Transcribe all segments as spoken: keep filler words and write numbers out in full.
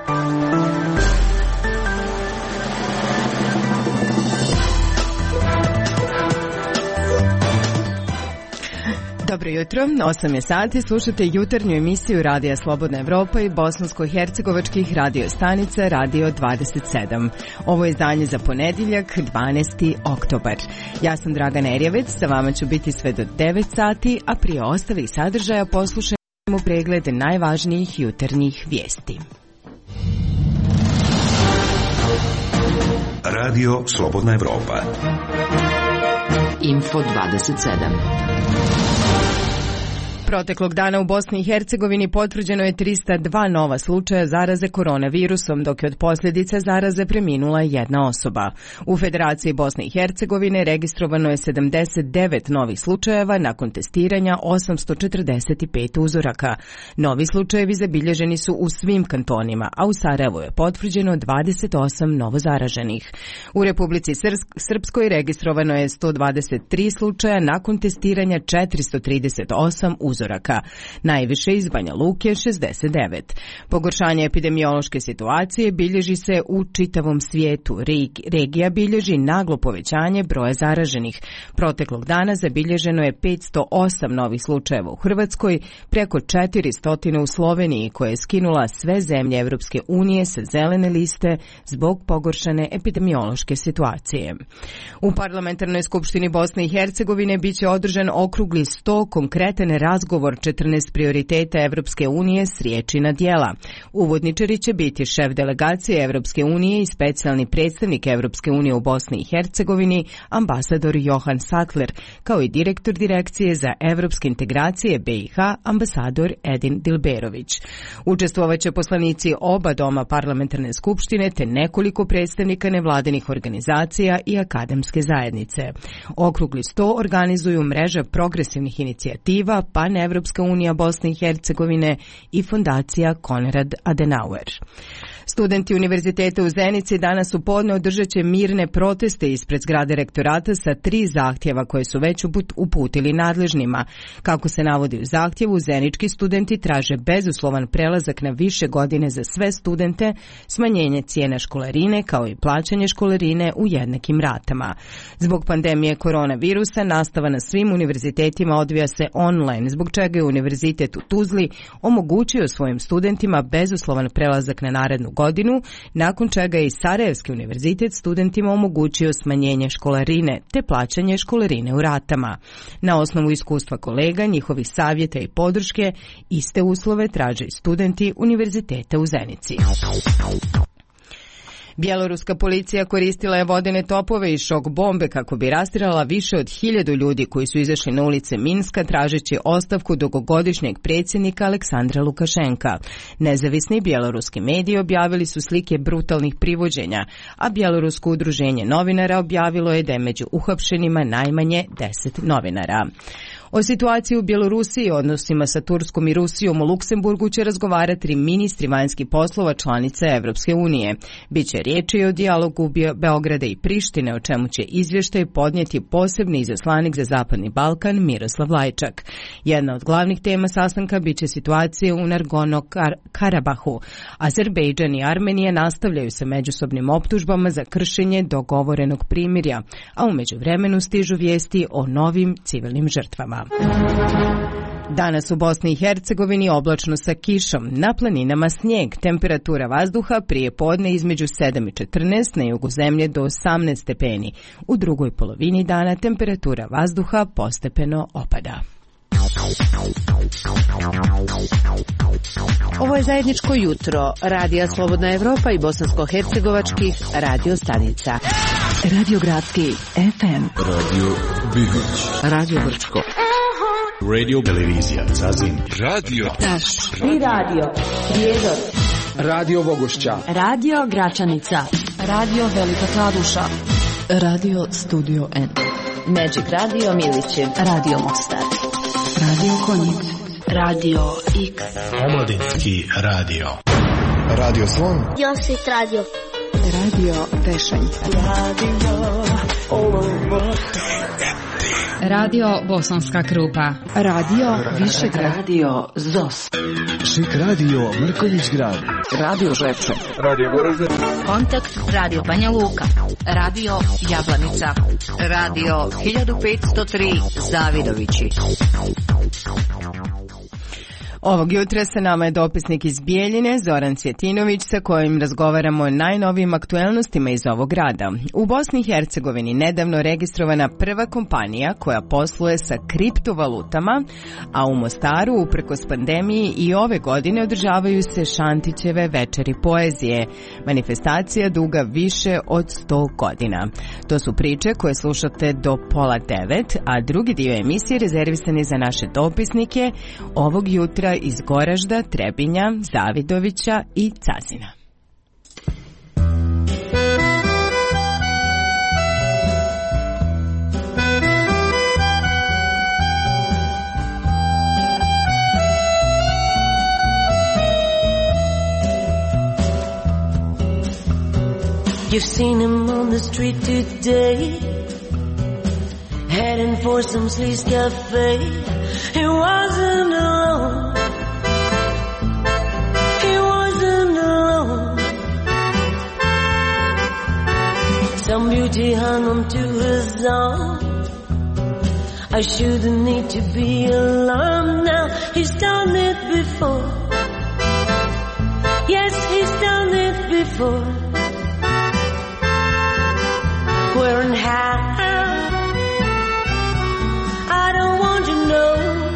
Dobro jutro, osam je sati, slušate jutarnju emisiju Radija Slobodna Evropa i bosansko-hercegovačkih radio stanica Radio dvadeset sedam. Ovo je izdanje za ponedjeljak, dvanaesti oktobar. Ja sam Dragana Erjevec, sa vama ću biti sve do devet sati, a prije ostalih sadržaja poslušajmo pregled najvažnijih jutarnjih vijesti. Radio Slobodna Evropa. Info dvadeset sedam. Proteklog dana u Bosni i Hercegovini potvrđeno je tristo dva nova slučaja zaraze koronavirusom, dok je od posljedica zaraze preminula jedna osoba. U Federaciji Bosne i Hercegovine registrovano je sedamdeset devet novih slučajeva nakon testiranja osamsto četrdeset pet uzoraka. Novi slučajevi zabilježeni su u svim kantonima, a u Sarajevu je potvrđeno dvadeset osam novozaraženih. U Republici Srpskoj registrovano je sto dvadeset tri slučaja nakon testiranja četiristo trideset osam uzoraka. uzoraka. Najviše iz Banja Luke šezdeset devet. Pogoršanje epidemiološke situacije bilježi se u čitavom svijetu. Regija bilježi naglo povećanje broja zaraženih. Proteklog dana zabilježeno je petsto osam novih slučajeva u Hrvatskoj, preko četiristo u Sloveniji, koja je skinula sve zemlje Evropske unije sa zelene liste zbog pogoršane epidemiološke situacije. U Parlamentarnoj skupštini Bosne i Hercegovine biće održan okrugli sto konkretan razgovor četrnaest prioriteta Evropske unije s riječi na djela. Uvodničari će biti šef delegacije Evropske unije i specijalni predstavnik Evropske unije u Bosni i Hercegovini, ambasador Johan Sattler, kao i direktor direkcije za evropske integracije B i H, ambasador Edin Dilberović. Učestvovaće poslanici oba doma parlamentarne skupštine te nekoliko predstavnika nevladinih organizacija i akademske zajednice. Okrugli sto organizuju mreža progresivnih inicijativa, Pan Evropska unija Bosne i Hercegovine i fondacija Konrad Adenauer. Studenti Univerziteta u Zenici danas u podne održat će mirne proteste ispred zgrade rektorata sa tri zahtjeva koje su već uputili nadležnima. Kako se navodi u zahtjevu, zenički studenti traže bezuslovan prelazak na više godine za sve studente, smanjenje cijena školarine kao i plaćanje školarine u jednakim ratama. Zbog pandemije koronavirusa nastava na svim univerzitetima odvija se online, zbog čega je Univerzitet u Tuzli omogućio svojim studentima bezuslovan prelazak na narednu godinu, nakon čega je i Sarajevski univerzitet studentima omogućio smanjenje školarine te plaćanje školarine u ratama. Na osnovu iskustva kolega, njihovih savjeta i podrške, iste uslove traže i studenti Univerziteta u Zenici. Bjeloruska policija koristila je vodene topove i šok bombe kako bi rastirala više od hiljadu ljudi koji su izašli na ulice Minska tražeći ostavku dugogodišnjeg predsjednika Aleksandra Lukašenka. Nezavisni bjeloruski mediji objavili su slike brutalnih privođenja, a Bjelorusko udruženje novinara objavilo je da je među uhapšenima najmanje deset novinara. O situaciji u Bjelorusiji i odnosima sa Turskom i Rusijom u Luksemburgu će razgovarati ministri vanjskih poslova članice Evropske unije. Biće riječi o dijalogu Beograda i Prištine, o čemu će izvještaj podnijeti posebni izaslanik za Zapadni Balkan Miroslav Lajčak. Jedna od glavnih tema sastanka biće situacija u Nagorno-Karabahu. Azerbejdžan i Armenija nastavljaju sa međusobnim optužbama za kršenje dogovorenog primirja, a u međuvremenu stižu vijesti o novim civilnim žrtvama. Danas u Bosni i Hercegovini oblačno sa kišom, na planinama snijeg, temperatura vazduha prije podne između sedam i četrnaest, na jugu zemlje do osamnaest stepeni. U drugoj polovini dana temperatura vazduha postepeno opada. Ovo je zajedničko jutro Radija Slobodna Evropa i bosansko-hercegovačkih radio stanica. Radio Gradski F M, Radio Bihoć, Radio Brčko, Radio Televizija Zazin, Radio Taš i Radio Prijedor, Radio Bogošća, Radio Gračanica, Radio Velika Kladuša, Radio Studio N, Magic Radio Milićev, Radio Mostar, Radio Konjic, Radio X, Omladinski radio, Radio Slon, Josip Radio, Radio Tešanj, Radio Olomouc, Radio Bosanska Krupa. Radio Višegrad. Radio Zos. Šik radio Mrkonjić Grad. Radio Žepče. Radio Goražde. Kontakt Radio Banja Luka. Radio Jablanica. Radio hiljadu petsto tri Zavidovići. Ovog jutra sa nama je dopisnik iz Bijeljine, Zoran Cvjetinović, sa kojim razgovaramo o najnovijim aktuelnostima iz ovog grada. U Bosni i Hercegovini nedavno registrovana prva kompanija koja posluje sa kriptovalutama, a u Mostaru, uprkos pandemiji, i ove godine održavaju se Šantićeve večeri poezije, manifestacija duga više od sto godina. To su priče koje slušate do pola devet, a drugi dio emisije rezervisan je za naše dopisnike ovog jutra iz Goražda, Trebinja, Zavidovića i Cazina. You've seen him on the street today, heading for some sleaze cafe. He wasn't alone. He wasn't alone. Some beauty hung onto his arm. I shouldn't need to be alarmed now. He's done it before. Yes, he's done it before. Where and how, I don't want to know.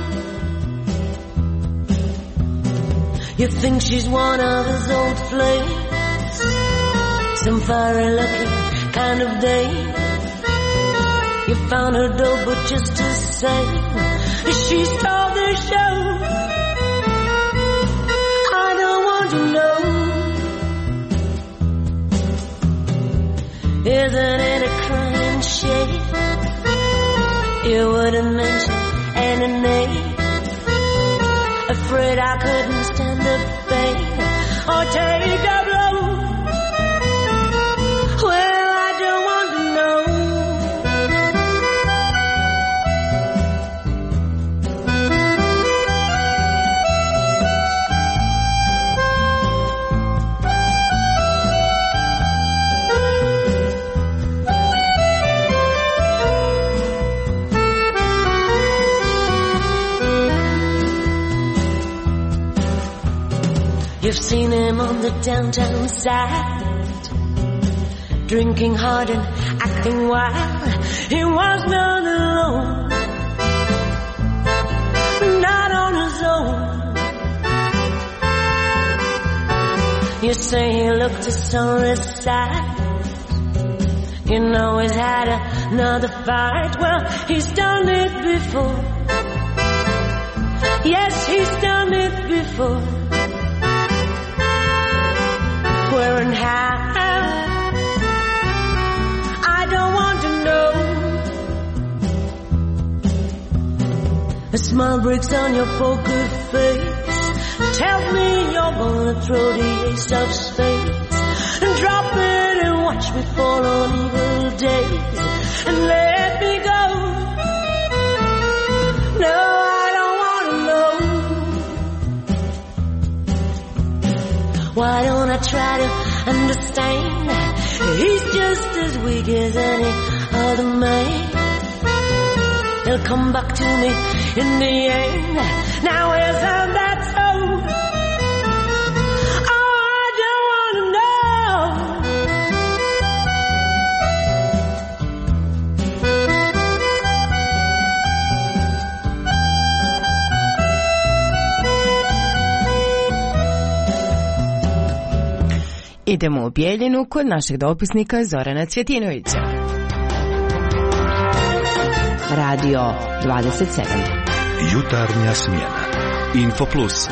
You think she's one of his old flames, some fiery looking kind of dame. You found her dull but just the same, she stole the show. I don't want to know. Isn't it a crying shame? You wouldn't mention any name. Afraid I couldn't stand the pain or take the blow. Well, I don't want to know. You've seen him on the downtown side, drinking hard and acting wild. He was not alone, not on his own. You say he looked a sorry sight. You know he's had another fight. Well, he's done it before. Yes, he's done it before. Where and how, I don't want to know. A smile breaks on your poker face. Tell me you're gonna throw the ace of spades and drop it and watch me fall on evil days and let me go. No, I don't want to know. Why don't I try to understand? He's just as weak as any other man. He'll come back to me in the end. Now isn't that so? Oh, I don't want to know. Idemo u Bijeljinu kod našeg dopisnika Zorana Cvjetinovića. Radio dvadeset sedam. Jutarnja smjena. Info Plus.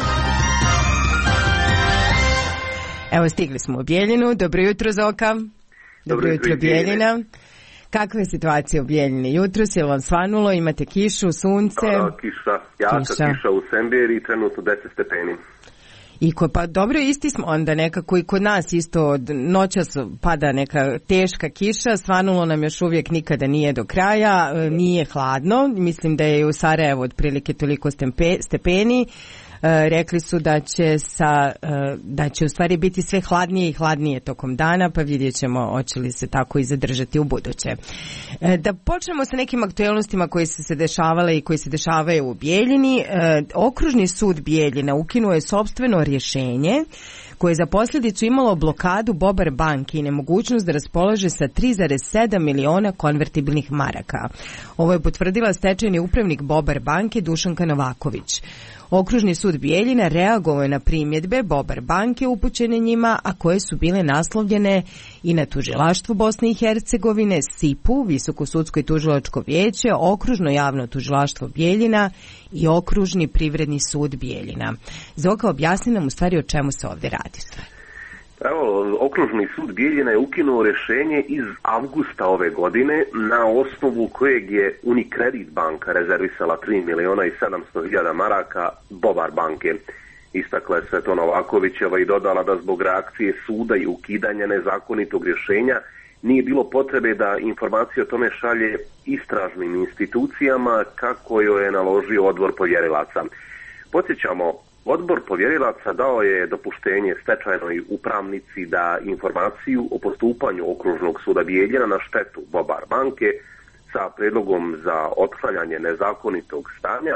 Evo, stigli smo u Bijeljinu. Dobro jutro, Zoka. Dobro, Dobro jutro, Bijeljina. Kakva je situacija u Bijeljini? Jutros je li vam svanulo? Imate kišu, sunce? A, kiša, jaka kiša. kiša u Semberi, trenutno deset stepeni. I ko, pa dobro, isti smo onda nekako i kod nas isto od noćas pada neka teška kiša, svanulo nam još uvijek nikada nije do kraja, nije hladno, mislim da je u Sarajevu otprilike toliko stepe, stepeni. E, rekli su da će sa e, da će u stvari biti sve hladnije i hladnije tokom dana, pa vidjet ćemo hoće li se tako i zadržati u buduće. E, da počnemo sa nekim aktualnostima koje su se dešavale i koji se dešavaju u Bijeljini. E, Okružni sud Bijeljina ukinuo je sopstveno rješenje koje je za posljedicu imalo blokadu Bobar banke i nemogućnost da raspolaže sa tri zarez sedam miliona konvertibilnih maraka. Ovo je potvrdila stečajni upravnik Bobar banke Dušanka Novaković. Okružni sud Bijeljina reagovao je na primjedbe Bobar banke upućene njima, a koje su bile naslovljene i na tužilaštvo Bosne i Hercegovine, S I P U, Visoko sudsko i tužilačko vijeće, Okružno javno tužilaštvo Bijeljina i Okružni privredni sud Bijeljina. Zoka, objasni nam u stvari o čemu se ovdje radi sve. Evo, Okružni sud Bijeljina je ukinuo rješenje iz avgusta ove godine na osnovu kojeg je Unicredit banka rezervisala tri miliona i sedamsto hiljada maraka Bobar banke. Istakla je Sveto Novakovićeva i dodala da zbog reakcije suda i ukidanja nezakonitog rješenja nije bilo potrebe da informacije o tome šalje istražnim institucijama kako joj je naložio odbor povjerilaca. Podsjećamo, Odbor povjerilaca dao je dopuštenje stečajnoj upravnici da informaciju o postupanju Okružnog suda Bijeljina na štetu Bobar banke sa predlogom za otklanjanje nezakonitog stanja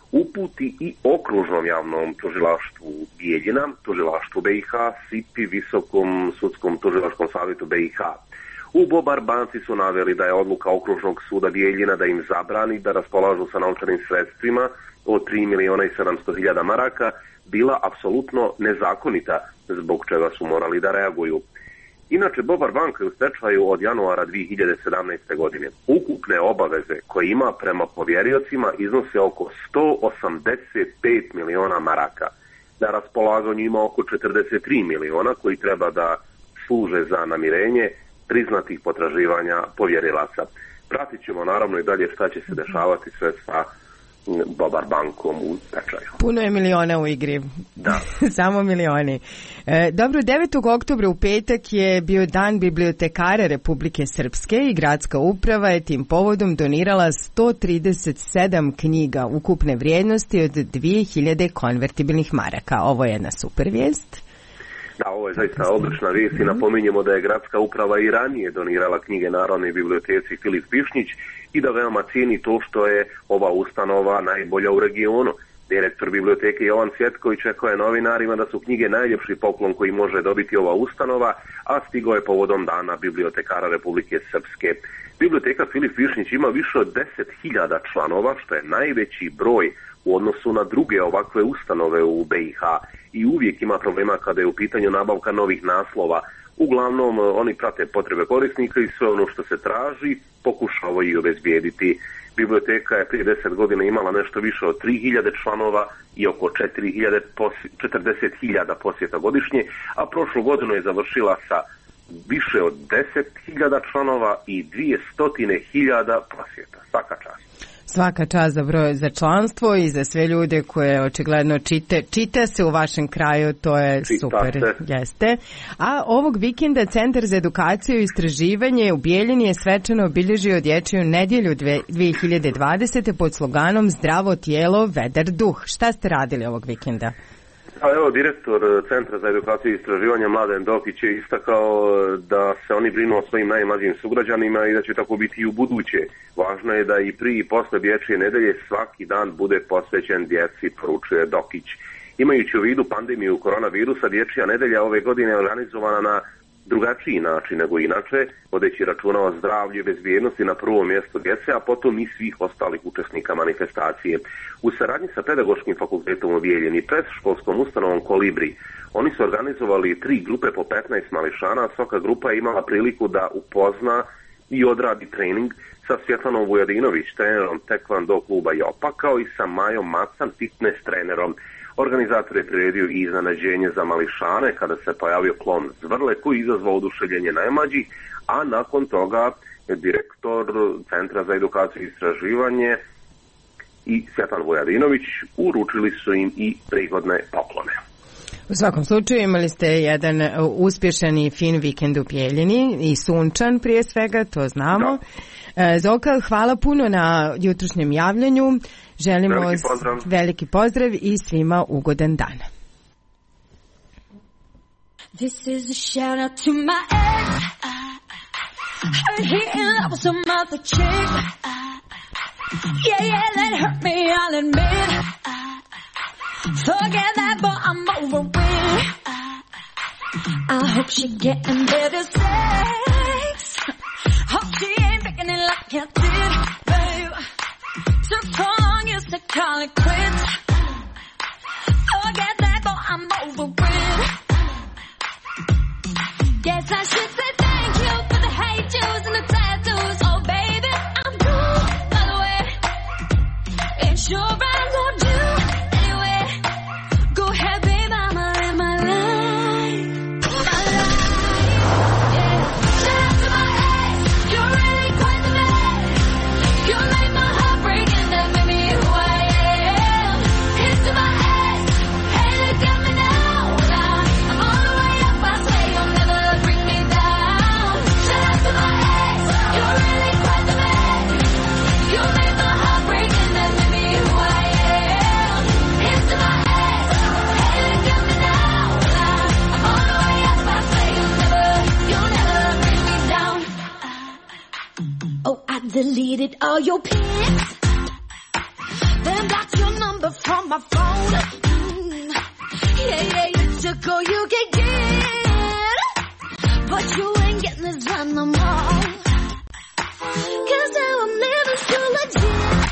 uputi i Okružnom javnom tužilaštvu Bijeljina, tužilaštvu B i H, S I P I, Visokom sudskom tužilačkom savjetu B i H. U Bobar banci su naveli da je odluka Okružnog suda Bijeljina da im zabrani da raspolažu sa novčanim sredstvima od tri miliona i sedamsto hiljada maraka bila apsolutno nezakonita, zbog čega su morali da reaguju. Inače, Bobar banka je u stečaju od januara dvije hiljade sedamnaeste. godine. Ukupne obaveze koje ima prema povjeriocima iznose oko sto osamdeset pet miliona maraka. Na raspolaganju ima oko četrdeset tri miliona koji treba da služe za namirenje priznatih potraživanja povjerilaca. Pratit ćemo naravno i dalje šta će se dešavati sve sa Bobar bankom u stečaju. Puno je miliona u igri. Da. Samo milioni. E, dobro, devetog oktobra u petak je bio dan bibliotekara Republike Srpske i gradska uprava je tim povodom donirala sto trideset sedam knjiga ukupne vrijednosti od dvije hiljade konvertibilnih maraka. Ovo je jedna super vijest. Da, ovo je zaista odlična vijest i napominjemo da je gradska uprava i ranije donirala knjige Narodnoj biblioteci Filip Pišnić i da veoma cijeni to što je ova ustanova najbolja u regionu. Direktor biblioteke Jovan Cvjetković rekao je novinarima da su knjige najljepši poklon koji može dobiti ova ustanova, a stigao je povodom dana bibliotekara Republike Srpske. Biblioteka Filip Pišnić ima više od deset hiljada članova, što je najveći broj u odnosu na druge ovakve ustanove u B i H i uvijek ima problema kada je u pitanju nabavka novih naslova. Uglavnom, oni prate potrebe korisnika i sve ono što se traži pokušavaju i obezbijediti. Biblioteka je prije deset godina imala nešto više od tri hiljade članova i oko četrdeset hiljada posjeta godišnje, a prošlu godinu je završila sa više od deset hiljada članova i dvjesto hiljada posjeta. Svaka čast. Svaka čast za broj za članstvo i za sve ljude koje očigledno čite, čita se u vašem kraju, to je čita super, se. Jeste. A ovog vikenda Centar za edukaciju i istraživanje u Bijeljini je svečano obilježio dječju nedjelju dvije hiljade dvadesete pod sloganom Zdravo tijelo, vedar duh. Šta ste radili ovog vikenda? A evo, direktor Centra za edukaciju i istraživanje Mladen Dokić je istakao da se oni brinu o svojim najmlađim sugrađanima i da će tako biti i u buduće. Važno je da i prije i posle dječje nedelje svaki dan bude posvećen djeci, poručuje Dokić. Imajući u vidu pandemiju koronavirusa, dječja nedelja ove godine je organizovana na drugačiji način nego inače, vodeći računa o zdravlju i bezbjednosti na prvom mjestu djece, a potom i svih ostalih učesnika manifestacije. U saradnji sa Pedagoškim fakultetom u Bijeljini i predškolskom ustanovom Kolibri, oni su organizovali tri grupe po petnaest mališana, a svaka grupa je imala priliku da upozna i odradi trening sa Svjetlanom Vujadinović, trenerom Tekvando kluba Jopa, kao i sa Majom Macan, fitness trenerom. Organizator je priredio i iznenađenje za mališane kada se pojavio klon Zvrle koji je izazvao oduševljenje najmlađih, a nakon toga direktor Centra za edukaciju i istraživanje i Svjetlana Vujadinović uručili su im i prigodne poklone. U svakom slučaju imali ste jedan uspješan i fin vikend u Pjeljini i sunčan prije svega, to znamo. Da. Zoka, hvala puno na jutrošnjem javljanju. Želimo veliki pozdrav. veliki pozdrav i svima ugodan dan. This is a shout out to my ex. Heard he in love with some other chick. Yeah, yeah, that hurt me, I'll admit. Forget that, but I'm over it. I hope she getting better sex. Hope she ain't making it like you did, babe. Took so long, you said call it quits. Forget that, but I'm over it. Guess I should say thank you for the hate juice and the tattoos. Oh, baby, I'm cool, by the way. And sure I loved you anyway. Go ahead, babe, I'ma live my life. My life, yeah. Shout out to my ex. You're really quite the man. You made my heart break and that made me who I am. Here's to my ex. Hey, look at me now. I'm all the way up, I swear you'll never bring me down. Shout out to my ex. You're really quite the man. You made my heart break and that made me who I am. Here's to my ex. Hey, look at me now. I'm all the way up, I swear you'll never, you'll never bring me down. Oh, I deleted all your pics. Then blocked your number from my phone. Mm. Yeah, yeah, you took all you could get. But you ain't getting this done no more. Cause now I'm living so legit.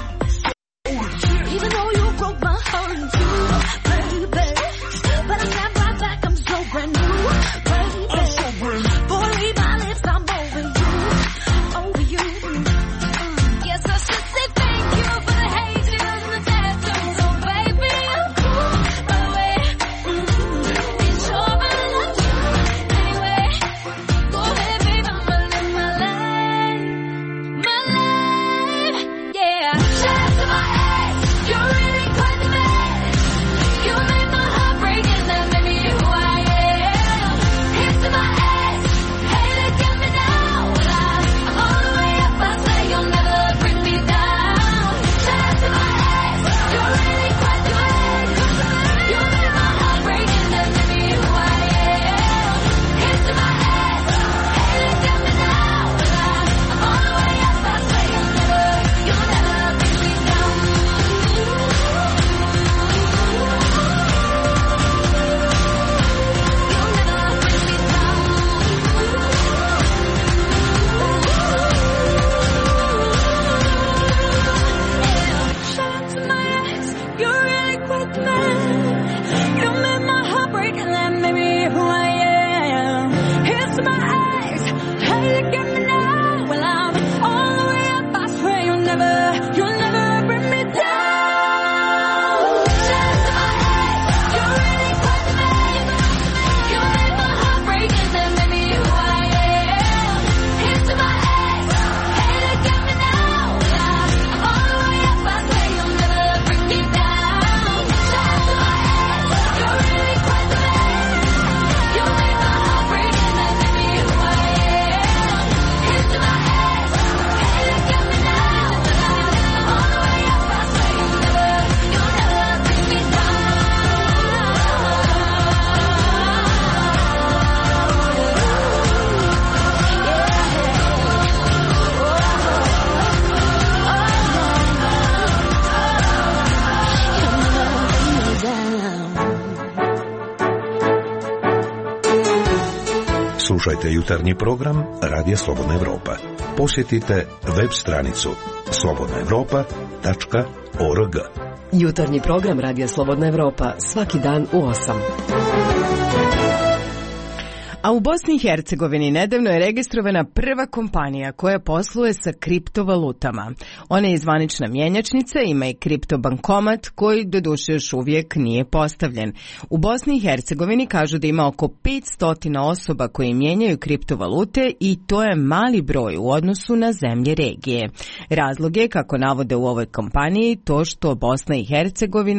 Even though you broke my heart in two, baby. But I snap right back, I'm so brand new, baby. I'm so brand new. Boy, leave my lips, I'm over you, over you. Guess I should say thank you for the hate juice and the tattoos. Oh, baby, I'm cool, by the way. Mm-hmm. And sure I love you anyway. Go ahead, babe, I'ma live my life, my life, yeah. Shout out to my ex. You're really quite the man. You made my heart break and that made me who I am. Here's to my ex. Hey, look at me now. I'm all the way up, I swear you'll never bring me down. Shout out to my ex. You're really quite the man. You made my heart break and that made me who I am. Here's to my ex. Hey, look at me now. I'm all the way up, I swear you'll never, you'll never bring me down. You'll never bring me down. Shout out to my ex. You're really quite the man. You made my heart break and that made me who I am. Here's to my ex. Hey, look at me now. Well, I'm all the way up. I swear you'll never, you'll never bring me down. Shout out to my ex. You're really quite the man. You made my heart break and that made me who I am. Here's to my ex. Hey, look at me now. I'm all the way up. I swear you'll never bring me down. Shout out to my ex. You're really quite the man. You made my heart break and that made me who I am. Here's to my ex. Hey, look at me now. I'm all the way up. I swear you'll never, you'll never bring me down. Slušajte jutarnji program Radija Slobodna Evropa. Posjetite web stranicu slobodna evropa tačka org. Jutarnji program Radija Slobodna Evropa svaki dan u osam. A u Bosni i Hercegovini nedavno je registrovana prva kompanija koja posluje sa kriptovalutama. Ona je zvanična mjenjačnica, ima i kriptobankomat koji doduše još uvijek nije postavljen. U Bosni i Hercegovini kažu da ima oko petsto osoba koji mijenjaju kriptovalute i to je mali broj u odnosu na zemlje regije. Razlog je, kako navode u ovoj kompaniji, to što Bosna i Hercegovina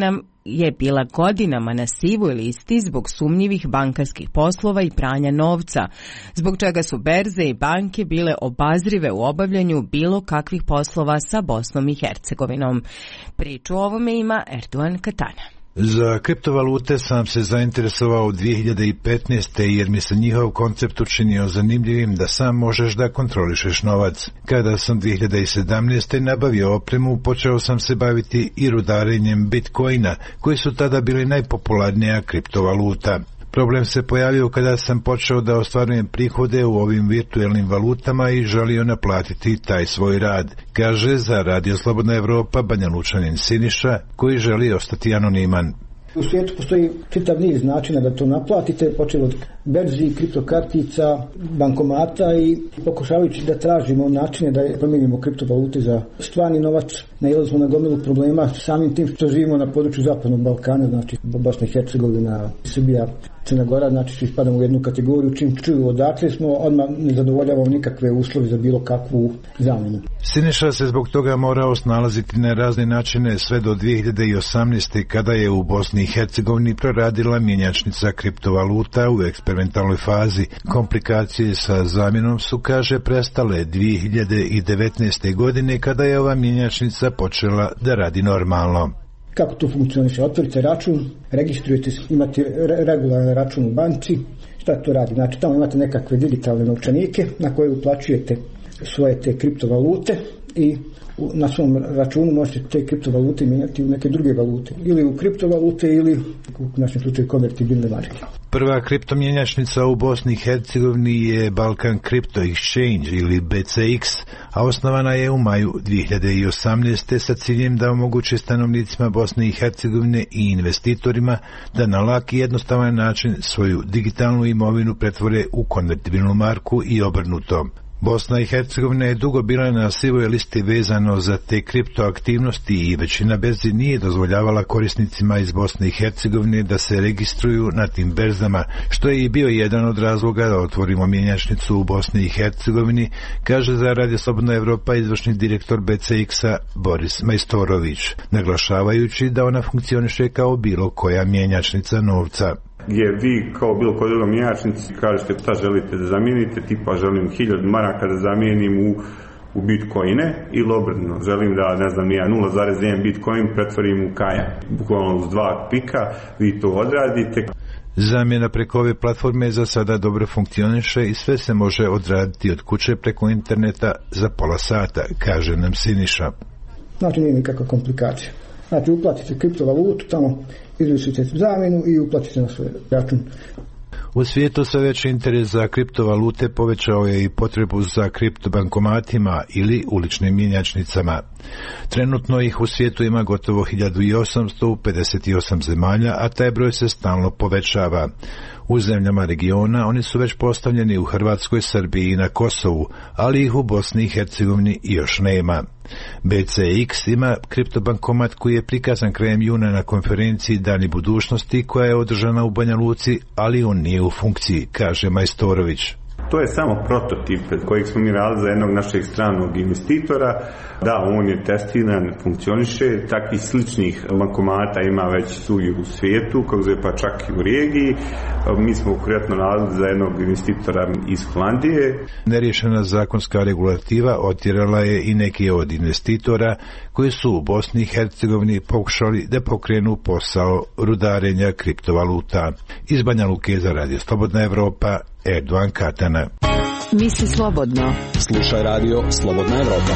je bila godinama na sivoj listi zbog sumnjivih bankarskih poslova i pranja novca, zbog čega su berze i banke bile obazrive u obavljanju bilo kakvih poslova sa Bosnom i Hercegovinom. Priču o ovome ima Erdogan Katana. Za kriptovalute sam se zainteresovao dvije hiljade petnaeste. jer mi se njihov koncept učinio zanimljivim da sam možeš da kontrolišeš novac. Kada sam dvije hiljade sedamnaeste. nabavio opremu, počeo sam se baviti i rudarenjem bitcoina, koji su tada bili najpopularnija kriptovaluta. Problem se pojavio kada sam počeo da ostvarujem prihode u ovim virtuelnim valutama i želio naplatiti taj svoj rad, kaže za Radio Slobodna Evropa Banja Lučanin Siniša, koji želi ostati anoniman. U svijetu postoji čitav niz načina da to naplatite, počeo od berzi, kriptokartica, bankomata i pokušavajući da tražimo načine da promijenimo kriptovalute za stvarni novac. Nailazimo na gomilu problema samim tim što živimo na području Zapadnog Balkana, znači Bosna i Hercegovina, Srbija, Crna Gora, znači svi spadamo u jednu kategoriju, čim čuju odakle smo, odmah ne zadovoljavamo nikakve uslove za bilo kakvu zamjenu. Siniša se zbog toga morao snalaziti na razne načine sve do dvije hiljade osamnaeste. kada je u Bosni i Hercegovini proradila mjenjačnica kriptovaluta u eksperimentalnoj fazi. Komplikacije sa zamjenom su, kaže, prestale dvije hiljade devetnaeste. godine kada je ova mjenjačnica počela da radi normalno. Kako to funkcioniše? Otvorite račun, registrujete, imate regularan račun u banci. Šta to radi? Znači, tamo imate nekakve digitalne novčanike na koje uplaćujete svoje te kriptovalute i na svom računu možete te kriptovalute mijenjati u neke druge valute. Ili u kriptovalute ili u našem slučaju konvertibilne marke. Prva kriptomjenjačnica u Bosni i Hercegovini je Balkan Crypto Exchange ili B C X, a osnovana je u maju dvije hiljade osamnaeste. sa ciljem da omogući stanovnicima Bosne i Hercegovine i investitorima da na lak i jednostavan način svoju digitalnu imovinu pretvore u konvertibilnu marku i obrnuto. Bosna i Hercegovina je dugo bila na sivoj listi vezano za te kriptoaktivnosti i većina berzi nije dozvoljavala korisnicima iz Bosne i Hercegovine da se registruju na tim berzama, što je i bio jedan od razloga da otvorimo mjenjačnicu u Bosni i Hercegovini, kaže za Radio Slobodna Evropa izvršni direktor B C X-a Boris Majstorović, naglašavajući da ona funkcioniše kao bilo koja mjenjačnica novca. Gdje vi kao bilo kod drugom mjenjačnici kažete šta želite da zamijenite, tipa želim hiljadu maraka da zamijenim u, u bitcoine ili obrnuto, želim da ne znam ja nula zarez jedan bitcoin pretvorim u kaja. Bukvalno uz dva pika vi to odradite. Zamjena preko ove platforme za sada dobro funkcioniše i sve se može odraditi od kuće preko interneta za pola sata, kaže nam Siniša. Znači nije nikakva komplikacija. Znači uplatite kriptovalutu, tamo izvršite zamjenu i uplatite na svoj račun. U svijetu sve veći interes za kriptovalute povećao je i potrebu za kriptobankomatima ili uličnim mjenjačnicama. Trenutno ih u svijetu ima gotovo hiljadu osamsto u pedeset osam zemalja, a taj broj se stalno povećava. U zemljama regiona oni su već postavljeni u Hrvatskoj, Srbiji i na Kosovu, ali ih u Bosni i Hercegovini još nema. B C X ima kriptobankomat koji je prikazan krajem juna na konferenciji Dani budućnosti koja je održana u Banja Luci, ali on nije u funkciji, kaže Majstorović. To je samo prototip kojeg smo mi radili za jednog našeg stranog investitora. Da, on je testiran, funkcioniše. Takvih sličnih bankomata ima već svugdje u svijetu, kako je pa čak i u regiji. Mi smo konkretno radili za jednog investitora iz Holandije. Neriješena zakonska regulativa otjerala je i neki od investitora koji su u Bosni i Hercegovini pokušali da pokrenu posao rudarenja kriptovaluta. Iz Banja Luke za Radio Slobodna Evropa, Erdogan Katana. Misli slobodno. Slušaj Radio Slobodna Evropa.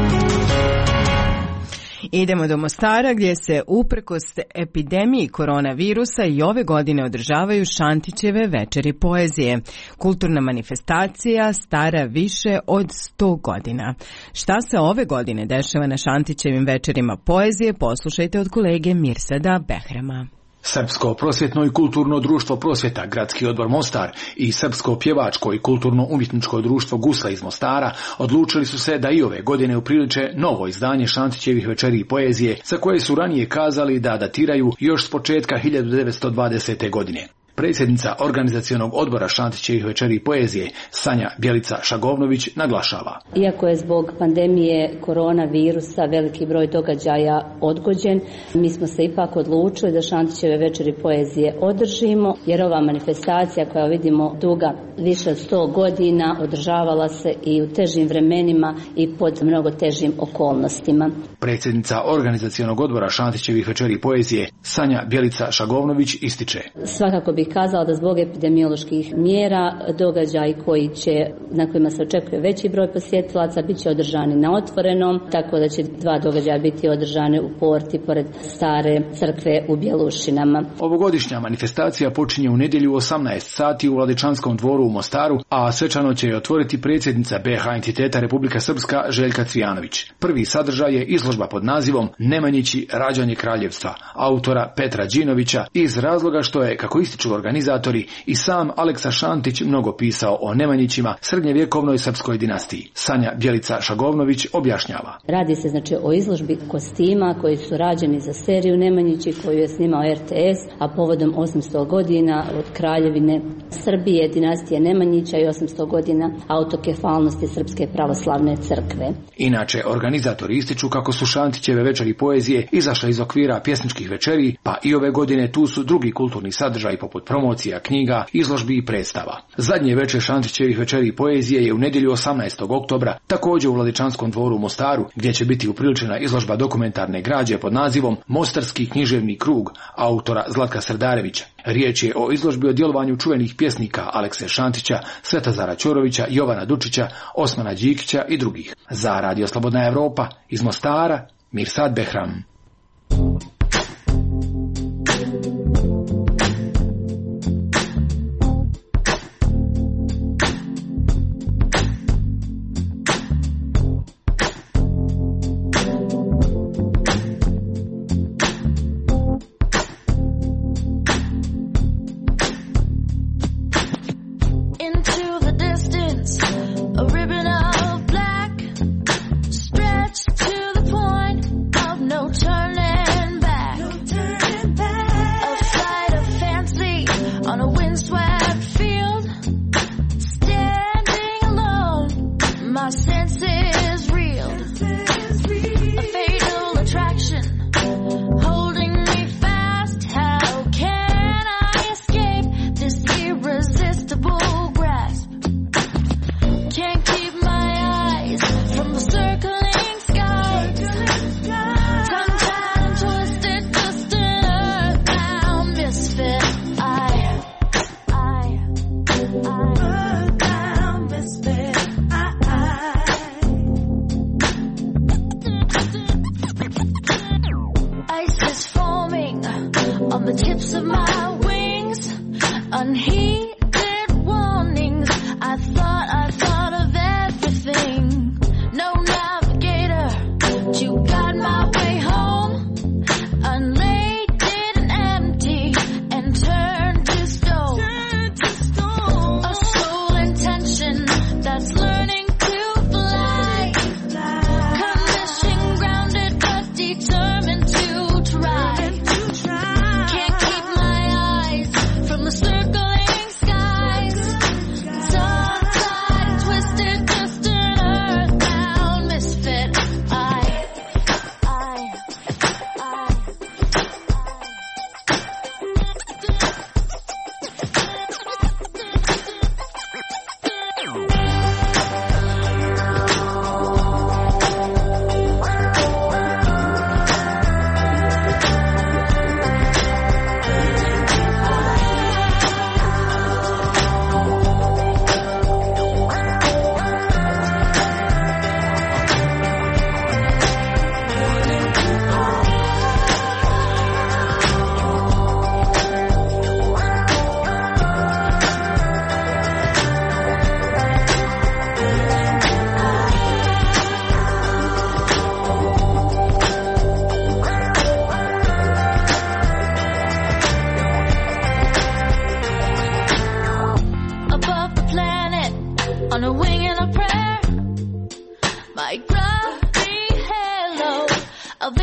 Idemo do Mostara gdje se uprkos epidemiji koronavirusa i ove godine održavaju Šantićeve večeri poezije. Kulturna manifestacija stara više od sto godina. Šta se ove godine dešava na Šantićevim večerima poezije, poslušajte od kolege Mirsada Behrama. Srpsko prosvjetno i kulturno društvo Prosvjeta, Gradski odbor Mostar i Srpsko pjevačko i kulturno-umjetničko društvo Gusla iz Mostara odlučili su se da i ove godine upriliče novo izdanje Šantićevih večeri poezije, za koje su ranije kazali da datiraju još s početka hiljadu devetsto dvadesete. godine. Predsjednica organizacionog odbora Šantićevih večeri poezije Sanja Bjelica Šagovnović naglašava. Iako je zbog pandemije koronavirusa veliki broj događaja odgođen, mi smo se ipak odlučili da Šantićeve večeri poezije održimo, jer ova manifestacija koja vidimo duga više od sto godina održavala se i u težim vremenima i pod mnogo težim okolnostima. Predsjednica organizacionog odbora Šantićevih večeri poezije Sanja Bjelica Šagovnović ističe. Svakako bih kazala da zbog epidemioloških mjera događaji koji će, na kojima se očekuje veći broj posjetilaca bit će održani na otvorenom, tako da će dva događaja biti održane u Porti pored stare crkve u Bjelušinama. Ovogodišnja manifestacija počinje u nedjelju u osamnaest sati u Vladičanskom dvoru u Mostaru, a svečano će je otvoriti predsjednica B H entiteta Republika Srpska Željka Cvijanović. Prvi sadržaj je izložba pod nazivom Nemanjići rađanje kraljevstva autora Petra Đinovića, iz razloga što je, kako ističu organizatori, i sam Aleksa Šantić mnogo pisao o Nemanjićima, srednjevjekovnoj srpskoj dinastiji. Sanja Bjelica Šagovnović objašnjava. Radi se znači o izložbi kostima koji su rađeni za seriju Nemanjići koju je snimao R T S, a povodom osamsto godina od kraljevine Srbije, dinastije Nemanjića i osamsto godina autokefalnosti Srpske pravoslavne crkve. Inače, organizatori ističu kako su Šantićeve večeri poezije izašle iz okvira pjesničkih večeri, pa i ove godine tu su drugi kulturni sadržaji poput promocija, knjiga, izložbi i predstava. Zadnje večer Šantićevih večeri poezije je u nedjelju osamnaestog oktobra, također u Vladičanskom dvoru u Mostaru, gdje će biti upriličena izložba dokumentarne građe pod nazivom Mostarski književni krug autora Zlatka Srdarevića. Riječ je o izložbi o djelovanju čuvenih pjesnika Alekse Šantića, Svetozara Ćorovića, Jovana Dučića, Osmana Đikića i drugih. Za Radio Slobodna Evropa iz Mostara, Mirsad Behram.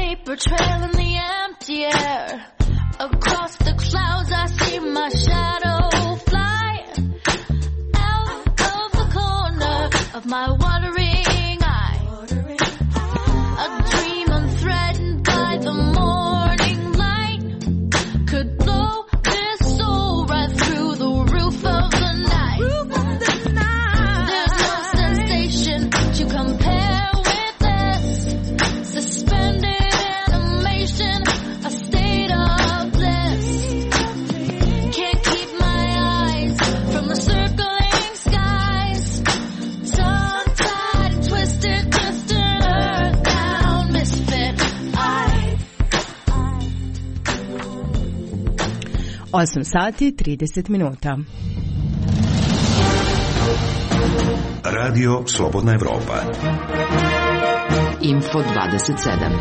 Trail in the empty air. Across the clouds I see my shadow. osam sati trideset minuta. Radio Slobodna Evropa. Info dvadeset sedam.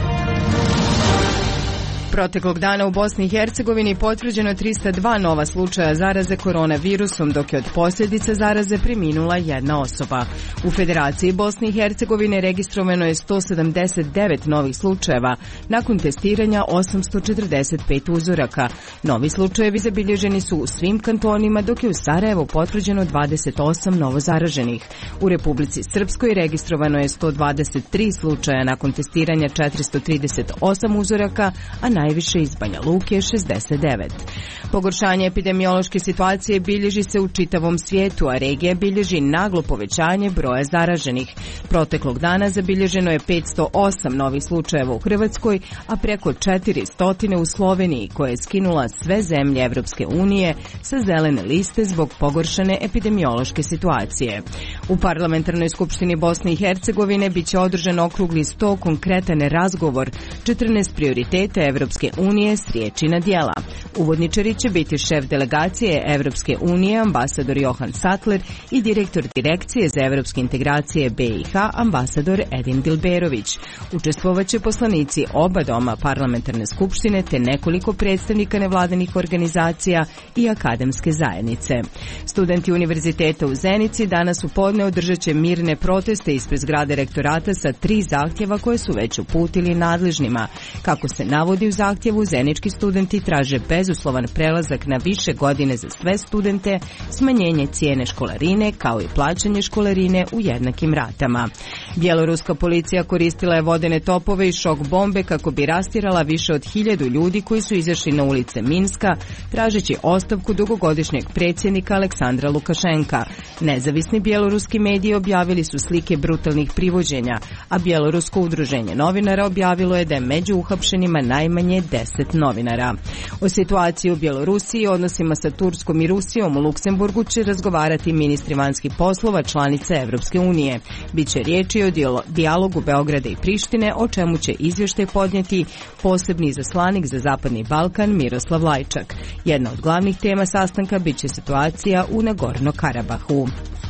Proteklog dana u Bosni i Hercegovini potvrđeno trista dva nova slučaja zaraze koronavirusom, dok je od posljedica zaraze preminula jedna osoba. U Federaciji Bosne i Hercegovine registrovano je sto sedamdeset devet novih slučajeva, nakon testiranja osamsto četrdeset pet uzoraka. Novi slučajevi zabilježeni su u svim kantonima, dok je u Sarajevu potvrđeno dvadeset osam novozaraženih. U Republici Srpskoj registrovano je sto dvadeset tri slučaja nakon testiranja četiristo trideset osam uzoraka, a najviše iz Banja Luke šezdeset devet. Pogoršanje epidemiološke situacije bilježi se u čitavom svijetu, a regija bilježi naglo povećanje broja zaraženih. Proteklog dana zabilježeno je petsto osam novih slučajeva u Hrvatskoj, a preko četiristo u Sloveniji, koja je skinula sve zemlje Evropske unije sa zelene liste zbog pogoršane epidemiološke situacije. U Parlamentarnoj skupštini Bosne i Hercegovine biće održan okrugli sto konkretan razgovor, četrnaest prioriteta Evropske unije s riječi na djela. Uvodničari će biti šef delegacije Evropske unije, ambasador Johan Sattler, i direktor direkcije za evropske integracije B i H, ambasador Edin Dilberović. Učestvovaće poslanici oba doma Parlamentarne skupštine te nekoliko predstavnika nevladinih organizacija i akademske zajednice. Studenti Univerziteta u Zenici danas u podne održat će mirne proteste ispred zgrade rektorata sa tri zahtjeva koje su već uputili nadležnima. Kako se navodi u zahtjevu, zenički studenti traže bezuslovan prelazak na više godine za sve studente, smanjenje cijene školarine kao i plaćanje školarine u jednakim ratama. Bjeloruska policija koristila je vodene topove i šok bombe kako bi rastjerala više od hiljadu ljudi koji su izašli na ulice Minska tražeći ostavku dugogodišnjeg predsjednika Aleksandra Lukašenka. Nezavisni bjeloruski mediji objavili su slike brutalnih privođenja, a Bjelorusko udruženje novinara objavilo je da je među uhapšenima najmanje deset novinara. O situaciji u Bjelorusiji, odnosima sa Turskom i Rusijom u Luksemburgu će razgovarati ministri vanjskih poslova članice Evropske unije. Biće riječi o dijalogu Beograda i Prištine, o čemu će izvještaj podnijeti posebni izaslanik za Zapadni Balkan Miroslav Lajčak. Jedna od glavnih tema sastanka biće situacija u Nagorno-Karabahu.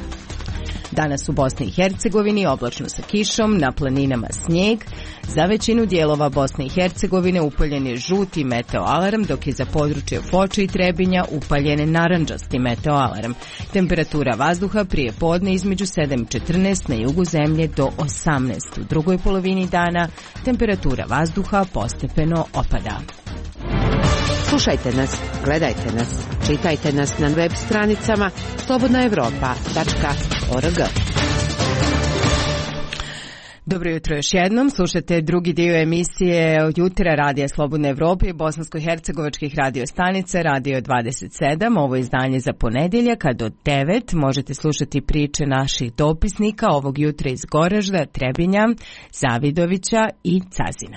Danas u Bosni i Hercegovini oblačno sa kišom, na planinama snijeg. Za većinu dijelova Bosne i Hercegovine upaljen je žuti meteoalarm, dok je za područje Foče i Trebinja upaljen narandžasti meteoalarm. Temperatura vazduha prije podne između sedam i četrnaest, na jugu zemlje do osamnaest. U drugoj polovini dana temperatura vazduha postepeno opada. Slušajte nas, gledajte nas, čitajte nas na web stranicama slobodna evropa tačka org. Dobro jutro još jednom, slušate drugi dio emisije od jutra Radija Slobodne Evrope i bosansko-hercegovačkih radio stanice Radio dvadeset sedam. Ovo je izdanje za ponedjeljak, a do devet možete slušati priče naših dopisnika ovog jutra iz Goražda, Trebinja, Zavidovića i Cazina.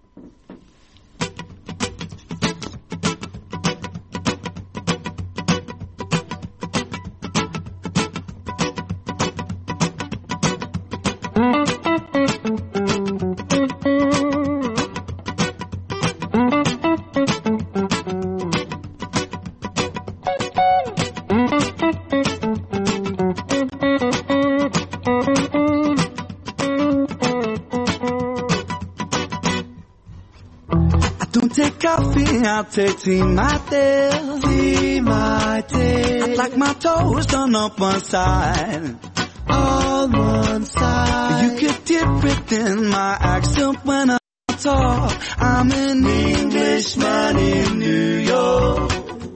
I'll take tea, my dear. Tea, my dear. I'd like my toast done up one side. On one side. You could dip it in my accent when I talk. I'm an Englishman in New York.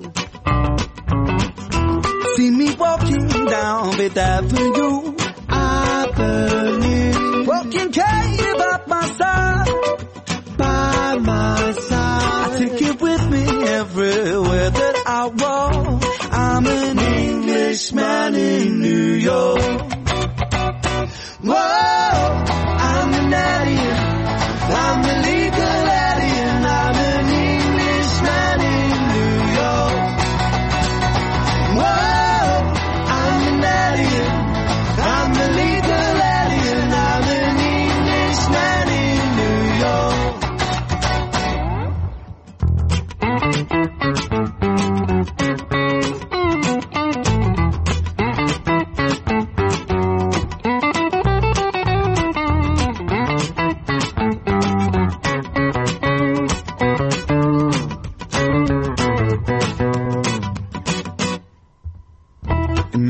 See me walking down Fifth Avenue. Avenue. Walking cave up my side. By my side. I take it with me everywhere that I walk. I'm an Englishman in New York. Whoa, I'm an alien. I'm a legal alien. I'm an Englishman in New York. Whoa, I'm an alien. I'm a legal alien. I'm an Englishman in New York.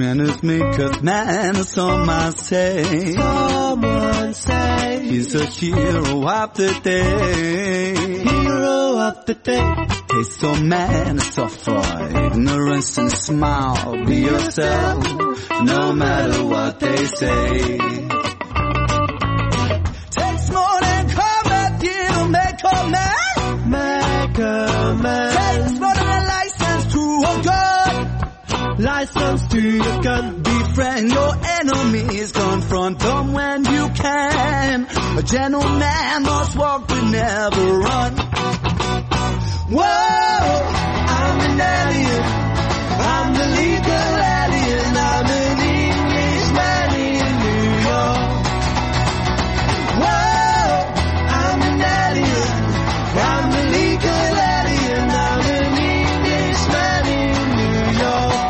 Manners make us man, some might say. Someone say he's a hero of the day. Hero of the day. Taste so man, suffer ignorance and smile. Be yourself, no matter what they say. Takes more than combat gear to make a man. Make a man. Takes more than a license to a gun. License to your gun. Befriend your enemies. Confront them when you can. A gentleman must walk but never run. Whoa, I'm an alien. I'm the legal alien. I'm an Englishman in New York. Whoa, I'm an alien. I'm the legal alien. I'm an Englishman in New York.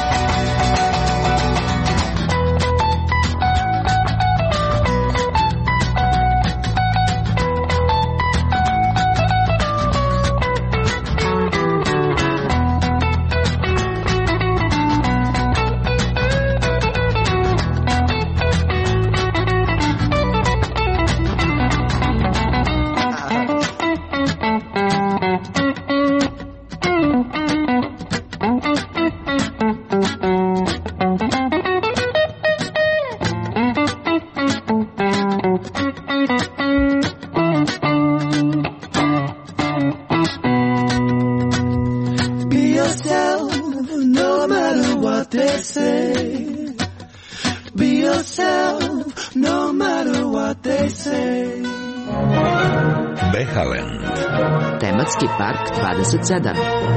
Tematski park dvadeset sedam.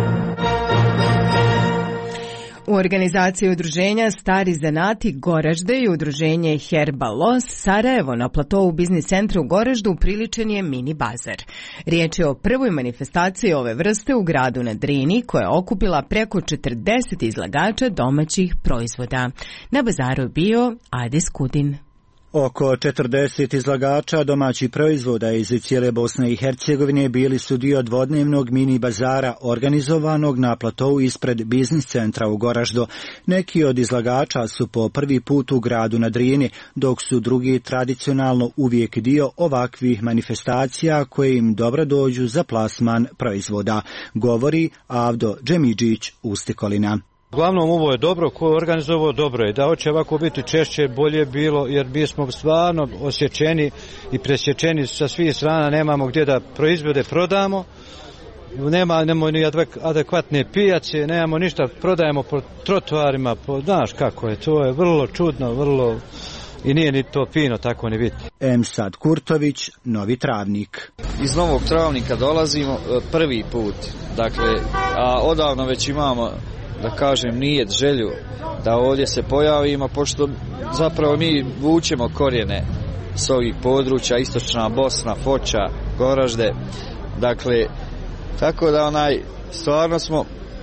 U organizaciji udruženja Stari zanati Goražde i udruženje Herbalos Sarajevo na platovu biznis centra u Goraždu upriličen je mini bazar. Riječ je o prvoj manifestaciji ove vrste u gradu na Drini koja je okupila preko četrdeset izlagača domaćih proizvoda. Na bazaru je bio Adis Kudin. Oko četrdeset izlagača domaćih proizvoda iz cijele Bosne i Hercegovine bili su dio dvodnevnog mini bazara organizovanog na platovu ispred biznis centra u Goraždu. Neki od izlagača su po prvi put u gradu na Drini, dok su drugi tradicionalno uvijek dio ovakvih manifestacija koje im dobro dođu za plasman proizvoda, govori Avdo Džemidžić Ustikolina. Uglavnom ovo je dobro, ko je organizovao dobro je, da hoće ovako biti češće bolje bilo, jer mi smo stvarno osjećeni i presječeni sa svih strana, nemamo gdje da proizvode prodamo, nema, nemamo ni adekvatne pijace, nemamo ništa, prodajemo po trotoarima, po, znaš kako je, to je vrlo čudno, vrlo i nije ni to fino tako ni biti. Emsad Kurtović, Novi Travnik. Iz Novog Travnika dolazimo prvi put, dakle, a odavno već imamo, da kažem, nijet, želju da ovdje se pojavimo, pošto zapravo mi vučemo korijene s ovih područja, istočna Bosna, Foča, Goražde, dakle, tako da onaj, stvarno smo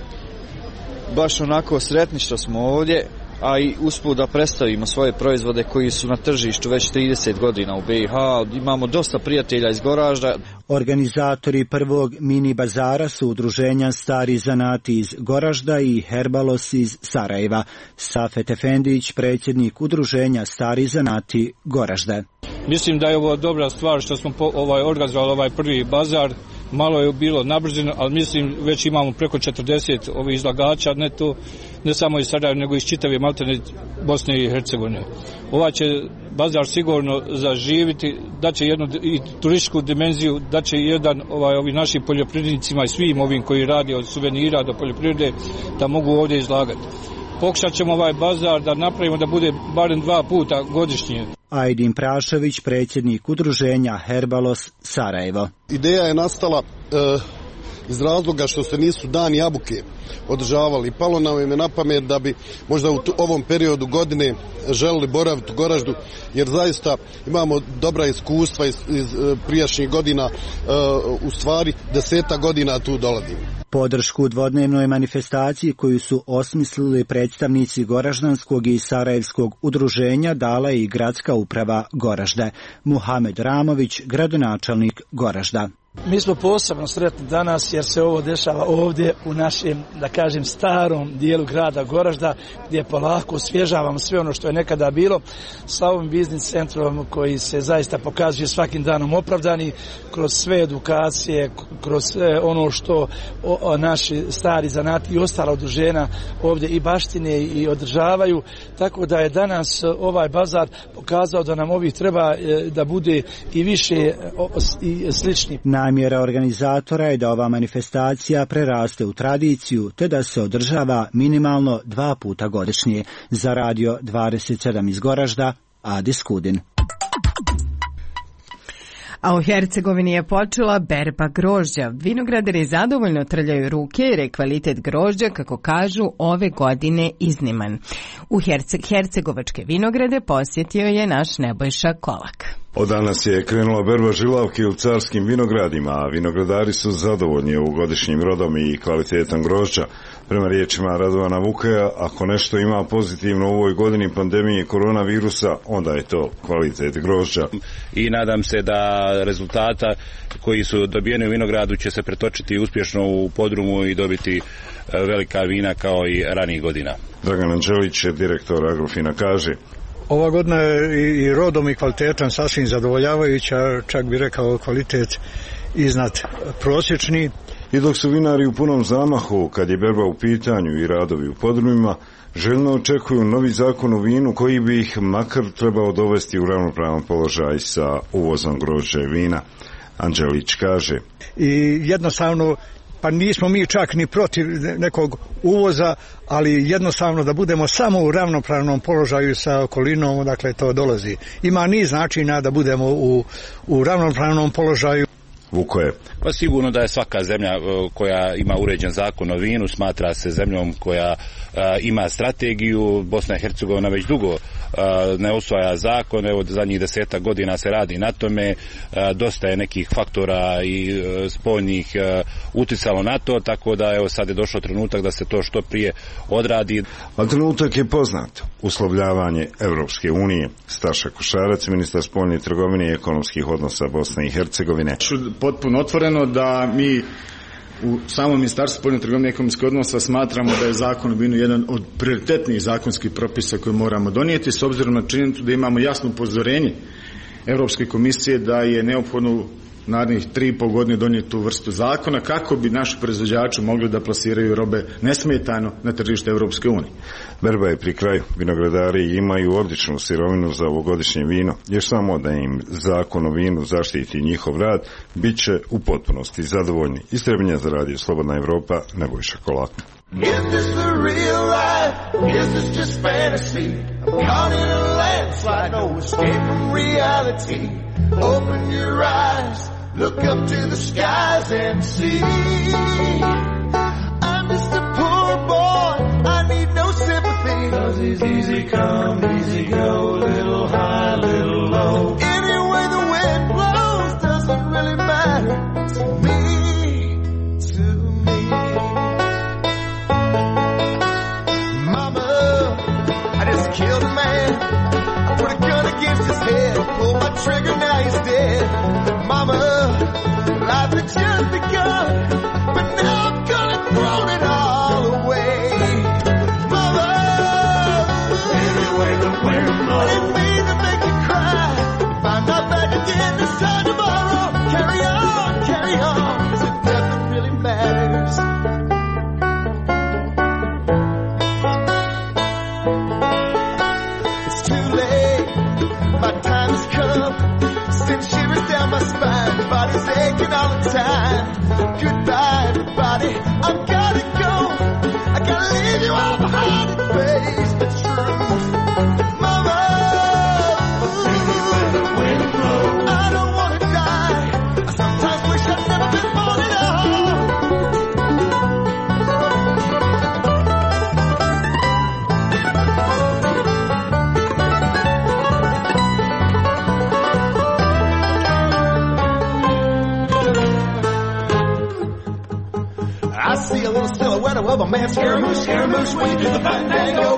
baš onako sretni što smo ovdje, a i usput da predstavimo svoje proizvode koji su na tržištu već trideset godina u B i H. Imamo dosta prijatelja iz Goražda. Organizatori prvog mini bazara su udruženja Stari zanati iz Goražda i Herbalos iz Sarajeva. Safet Efendić, predsjednik udruženja Stari zanati Goražde. Mislim da je ovo dobra stvar što smo po, ovaj, organizovali ovaj prvi bazar. Malo je bilo nabrzino, ali mislim već imamo preko četrdeset ovih izlagača, ne to, ne samo iz Sarajeva, nego iz čitave maltene Bosne i Hercegovine. Ovaj će bazar sigurno zaživiti, daće jednu i turističku dimenziju, daće jedan ovaj ovi našim poljoprivrednicima i svim ovim koji radi od suvenira do poljoprivrede da mogu ovdje izlagati. Pokušat ćemo ovaj bazar da napravimo da bude barem dva puta godišnje. Ajdin Prašević, predsjednik udruženja Herbalos Sarajevo. Ideja je nastala e, iz razloga što se nisu dani jabuke održavali. Palo nam je na pamet da bi možda u ovom periodu godine želili boraviti u Goraždu, jer zaista imamo dobra iskustva iz, iz prijašnjih godina, e, u stvari deseta godina tu dolazimo. Podršku dvodnevnoj manifestaciji koju su osmislili predstavnici Goraždanskog i Sarajevskog udruženja dala je i gradska uprava Goražde. Muhamed Ramović, gradonačelnik Goražda. Mi smo posebno sretni danas jer se ovo dešava ovdje u našem, da kažem, starom dijelu grada Goražda, gdje polako osvježavamo sve ono što je nekada bilo sa ovim biznis centrom koji se zaista pokazuje svakim danom opravdani kroz sve edukacije, kroz sve ono što o, o, naši stari zanati i ostala udruženja ovdje i baštine i održavaju, tako da je danas ovaj bazar pokazao da nam ovih treba da bude i više o, i slični. Namjera organizatora je da ova manifestacija preraste u tradiciju te da se održava minimalno dva puta godišnje. Za Radio dvadeset sedam iz Goražda, Adis Kudin. A u Hercegovini je počela berba grožđa. Vinogradari zadovoljno trljaju ruke jer je kvalitet grožđa, kako kažu, ove godine izniman. U Herce- Hercegovačke vinograde posjetio je naš Nebojša Kolak. Od danas je krenula berba žilavke u carskim vinogradima, a vinogradari su zadovoljni ovogodišnjim rodom i kvalitetom grožđa. Prema riječima Radovana Vukaja, ako nešto ima pozitivno u ovoj godini pandemije koronavirusa, onda je to kvalitet grožđa. I nadam se da rezultata koji su dobijeni u vinogradu će se pretočiti uspješno u podrumu i dobiti velika vina kao i ranijih godina. Dragan Anđelić, direktor Agrofina, kaže: ova godina je i rodom i kvalitetom sasvim zadovoljavajuća, čak bi rekao kvalitet iznad prosječni. I dok su vinari u punom zamahu, kad je berba u pitanju i radovi u podrumima, željno očekuju novi zakon o vinu koji bi ih makar trebao dovesti u ravnopravan položaj sa uvozom grožđa i vina. Anđelić kaže: i jednostavno, pa nismo mi čak ni protiv nekog uvoza, ali jednostavno da budemo samo u ravnopravnom položaju sa okolinom, dakle to dolazi. Ima niz načina da budemo u, u ravnopravnom položaju. Vukoje. Pa sigurno da je svaka zemlja koja ima uređen zakon o vinu smatra se zemljom koja a, ima strategiju. Bosna i Hercegovina već dugo a, ne usvaja zakon, evo zadnjih desetak godina se radi na tome, a, dosta je nekih faktora i a, spoljnih a, uticalo na to, tako da evo sad je došao trenutak da se to što prije odradi. A trenutak je poznat, uslovljavanje Evropske unije. Staša Košarac, ministar spoljne trgovine i ekonomskih odnosa Bosne i Hercegovine. Potpuno otvoreno da mi u samom Ministarstvu spoljne trgovine i ekonomskih odnosa smatramo da je zakon o vinu jedan od prioritetnijih zakonskih propisa koje moramo donijeti, s obzirom na činjenicu da imamo jasno upozorenje Europske komisije da je neophodno narednih tri i pol godine donijeti tu vrstu zakona kako bi naši proizvođači mogli da plasiraju robe nesmetano na tržište Europske unije. Berba je pri kraju. Vinogradari imaju odličnu sirovinu za ovogodišnje vino. Još samo da im zakon o vinu zaštiti njihov rad, bit će u potpunosti zadovoljni. Iz Trebinja za Radio Slobodna Evropa, Nebojša Kolak. Is this the real life? Is this just fantasy? I'm caught in a landslide, no escape from reality. Open your eyes, look up to the skies and see. I'm just a poor boy, I need no sympathy. 'Cause it's easy come, easy go, little high, little low. Any way the wind blows doesn't really matter to me, to me. Mama, I just killed a man. I put a gun against his head, pulled my trigger, now he's dead. Mama, life had just begun, but now I'm gonna throw it all away. Mama, anyway the wind blows, I didn't mean to make you cry. If I'm not back again this time tomorrow, carry on, carry on, 'cause it nothing really matters. It's too late, my time has come. Send shivers down my spine, body's aching all the time. Goodbye everybody, I've gotta go. I gotta leave you all behind and face the truth. Mama, anyway the wind blows, I don't wanna die. I sometimes wish I'd never been born at all. I see a little silhouette of a man, Scaramouche, Scaramouche, when you do the fandango.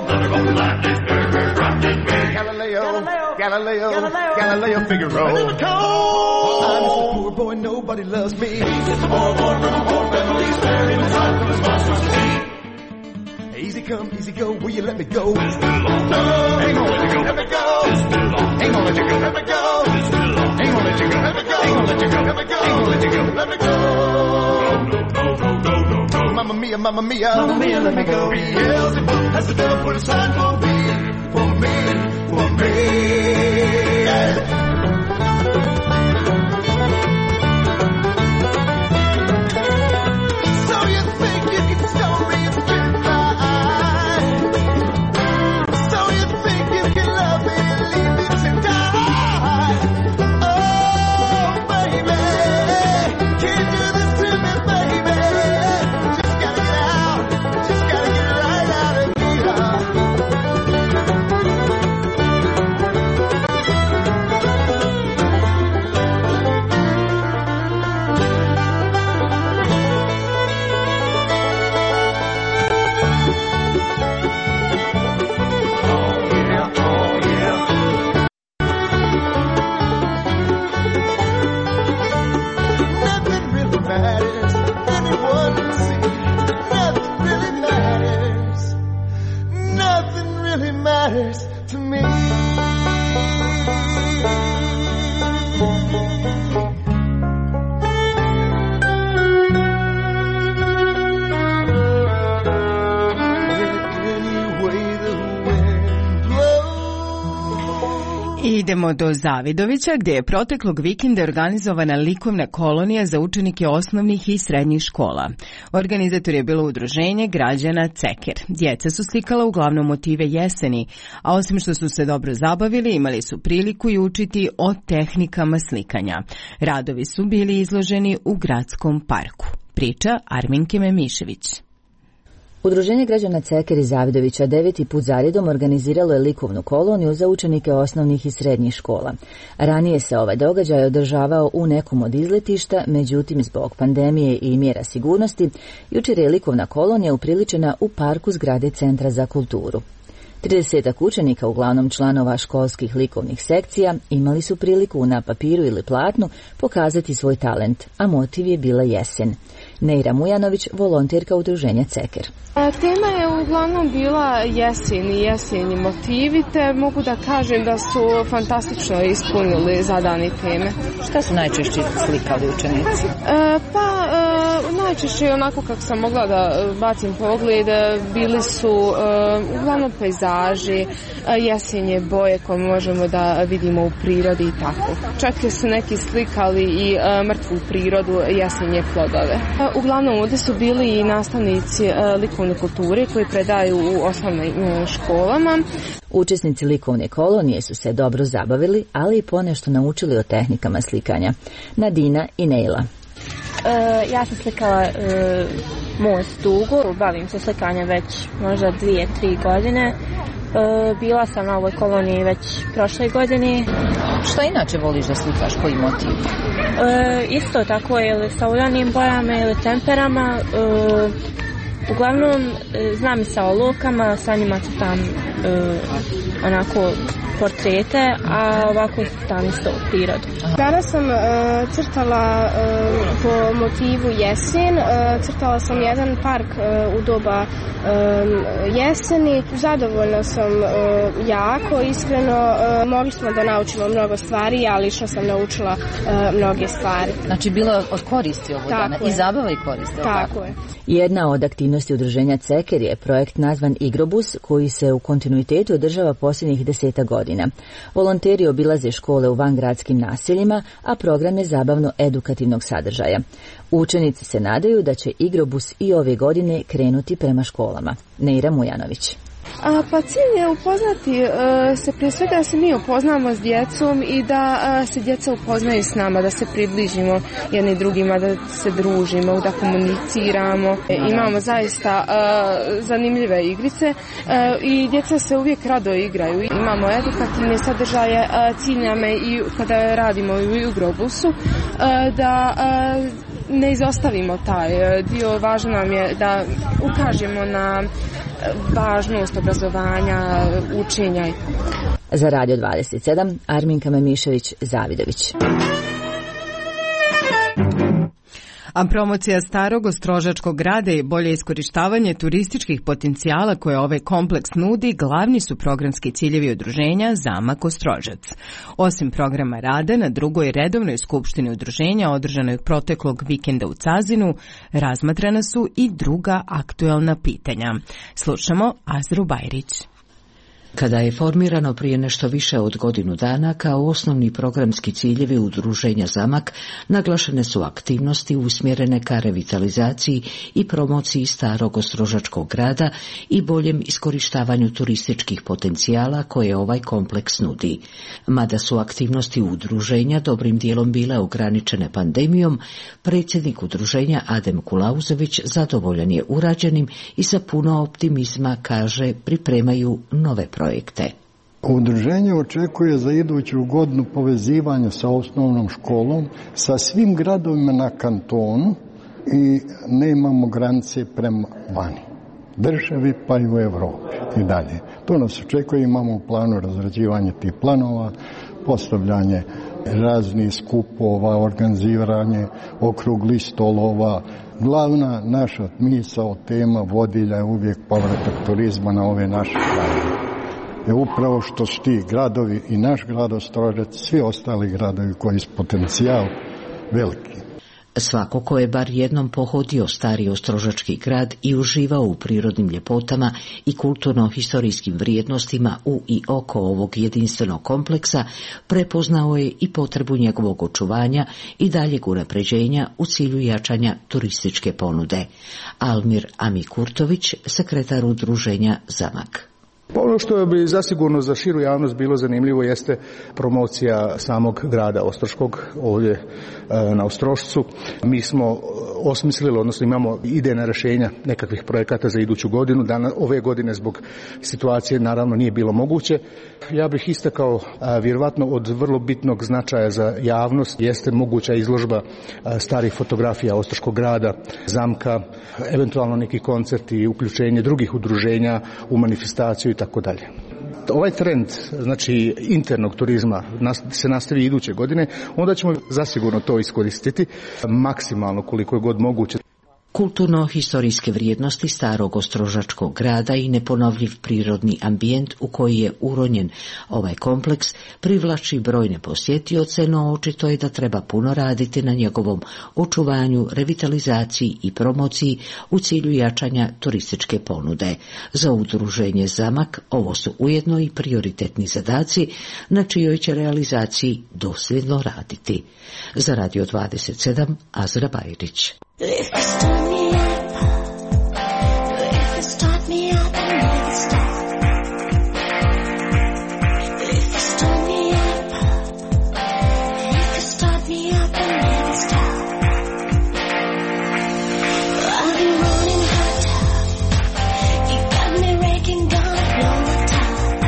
Galileo, Galileo, Galileo, Galileo, Figaro. In the cold I'm just a poor boy, nobody loves me. He's just a poor boy from a poor family, sparing his life from his monstrosity. Easy come, easy go, will you let me go? Just a long time. Ain't gonna let you go. Let me go. Just a long time. Ain't gonna let you go. Let me go. Just a long time. Ain't gonna let you go. Let me go. Ain't gonna let you go. Let me go. Ain't gonna let you go. Let me go. No, no, no, no, no, no. Mamma mia, mamma mia, mamma mia, let me go. Beelzebub has the devil put aside for me, for me, for me. Yeah. Idemo do Zavidovića, gdje je proteklog vikenda organizovana likovna kolonija za učenike osnovnih i srednjih škola. Organizator je bilo udruženje građana Ceker. Djeca su slikala uglavnom motive jeseni, a osim što su se dobro zabavili, imali su priliku i učiti o tehnikama slikanja. Radovi su bili izloženi u gradskom parku. Priča Arminke Memišević. Udruženje građana Ceker iz Zavidovića deveti put zaredom organiziralo je likovnu koloniju za učenike osnovnih i srednjih škola. Ranije se ovaj događaj održavao u nekom od izletišta, međutim zbog pandemije i mjera sigurnosti, jučer je likovna kolonija upriličena u parku zgrade Centra za kulturu. tridesetak učenika, uglavnom članova školskih likovnih sekcija, imali su priliku na papiru ili platnu pokazati svoj talent, a motiv je bila jesen. Neira Mujanović, volonterka udruženja Ceker. Tema je uglavnom bila jesen i jesenji motivi, te mogu da kažem da su fantastično ispunili zadane teme. Šta su najčešće slikali učenici? E, pa e, najčešće onako kako sam mogla da bacim pogled, bili su e, uglavnom pejzaži, jesenje boje koje možemo da vidimo u prirodi i tako. Čak su neki slikali i e, mrtvu prirodu, jesenje plodove. E, uglavnom ovdje su bili i nastavnici e, likovne kulture koji predaju u osnovnim školama. Učesnici likovne kolonije su se dobro zabavili, ali i ponešto naučili o tehnikama slikanja. Nadina i Neila. E, ja sam slikala e, most dugo, bavim se slikanja već možda dvije, tri godine. E, bila sam na ovoj koloniji već prošle godine. Šta inače voliš da slikaš, koji motiv? E, isto tako, ili sa uljanim bojama ili temperama. E, uglavnom, znam i sa olovkama, sa njima crtam e, onako portrete, a ovako crtam isto u prirodu. Danas sam uh, crtala uh, po motivu jesen, uh, crtala sam jedan park uh, u doba uh, jeseni. Zadovoljna sam uh, jako, iskreno, uh, mogli smo da naučimo mnogo stvari, ja lično sam naučila uh, mnoge stvari. Znači bilo od koristi ovo dana, i zabava i koristi. Tako je. Jedna od aktivnosti udruženja Ceker je projekt nazvan Igrobus, koji se u kontinuitetu održava posljednjih deseta godina. Volonteri obilaze škole u vangradskim naseljima, a program je zabavno-edukativnog sadržaja. Učenici se nadaju da će Igrobus i ove godine krenuti prema školama. Neira Mujanović. A, pa cilj je upoznati uh, se prije svega da se mi upoznamo s djecom i da uh, se djeca upoznaju s nama, da se približimo jedni drugima, da se družimo, da komuniciramo. E, imamo zaista uh, zanimljive igrice uh, i djeca se uvijek rado igraju. Imamo edukativne sadržaje, uh, cilj nam je i kada radimo u Igrobusu uh, da uh, ne izostavimo taj dio. Važno nam je da ukažemo na važnost obrazovanja, učenja. Za Radio dvadeset sedam, Arminka Memišević, Zavidović. A promocija starog ostrožačkog grada i bolje iskorištavanje turističkih potencijala koje ovaj kompleks nudi glavni su programski ciljevi udruženja Zamak Ostrožac. Osim programa rada, na drugoj redovnoj skupštini udruženja održanoj proteklog vikenda u Cazinu razmatrana su i druga aktuelna pitanja. Slušamo Azru Bajrić. Kada je formirano prije nešto više od godinu dana, kao osnovni programski ciljevi udruženja Zamak, naglašene su aktivnosti usmjerene ka revitalizaciji i promociji starog ostrožačkog grada i boljem iskorištavanju turističkih potencijala koje ovaj kompleks nudi. Mada su aktivnosti udruženja dobrim dijelom bile ograničene pandemijom, predsjednik udruženja Adem Kulauzović zadovoljan je urađenim i sa puno optimizma kaže pripremaju nove projekte. Udruženje očekuje za iduću godinu povezivanje sa osnovnom školom, sa svim gradovima na kantonu i nemamo granice prema vani, državi pa i u Europi i dalje. To nas očekuje, imamo u planu razrađivanje tih planova, postavljanje raznih skupova, organiziranje okruglih stolova. Glavna naša misao, tema vodilja je uvijek povratak turizma na ove naše krajeve. Je upravo što su ti gradovi i naš grad Ostrožac, svi ostali gradovi koji su potencijal veliki. Svako ko je bar jednom pohodio stari ostrožački grad i uživao u prirodnim ljepotama i kulturno-historijskim vrijednostima u i oko ovog jedinstvenog kompleksa, prepoznao je i potrebu njegovog očuvanja i daljeg unapređenja u cilju jačanja turističke ponude. Almir Amikurtović, sekretar udruženja Zamak. Ono što bi zasigurno za širu javnost bilo zanimljivo jeste promocija samog grada Ostroškog ovdje na Ostrošcu. Mi smo osmislili, odnosno imamo idejna rješenja nekakvih projekata za iduću godinu. Danas, ove godine zbog situacije naravno nije bilo moguće. Ja bih istakao vjerovatno od vrlo bitnog značaja za javnost jeste moguća izložba starih fotografija Ostroškog grada, zamka, eventualno neki koncerti i uključenje drugih udruženja u manifestaciju i tako dalje. Ovaj trend, znači internog turizma, se nastavi iduće godine, onda ćemo zasigurno to iskoristiti maksimalno koliko je god moguće. Kulturno-historijske vrijednosti starog ostrožačkog grada i neponovljiv prirodni ambijent u koji je uronjen ovaj kompleks privlači brojne posjetioce, no očito je da treba puno raditi na njegovom očuvanju, revitalizaciji i promociji u cilju jačanja turističke ponude. Za udruženje Zamak ovo su ujedno i prioritetni zadaci na čijoj će realizaciji dosljedno raditi. Za Radio dvadeset sedam, Azra Bajrić. If you start me up, if you start me up and never stop. If you start me up, if you start me up and never stop. I've been running hot, you got me raking, gonna blow my top.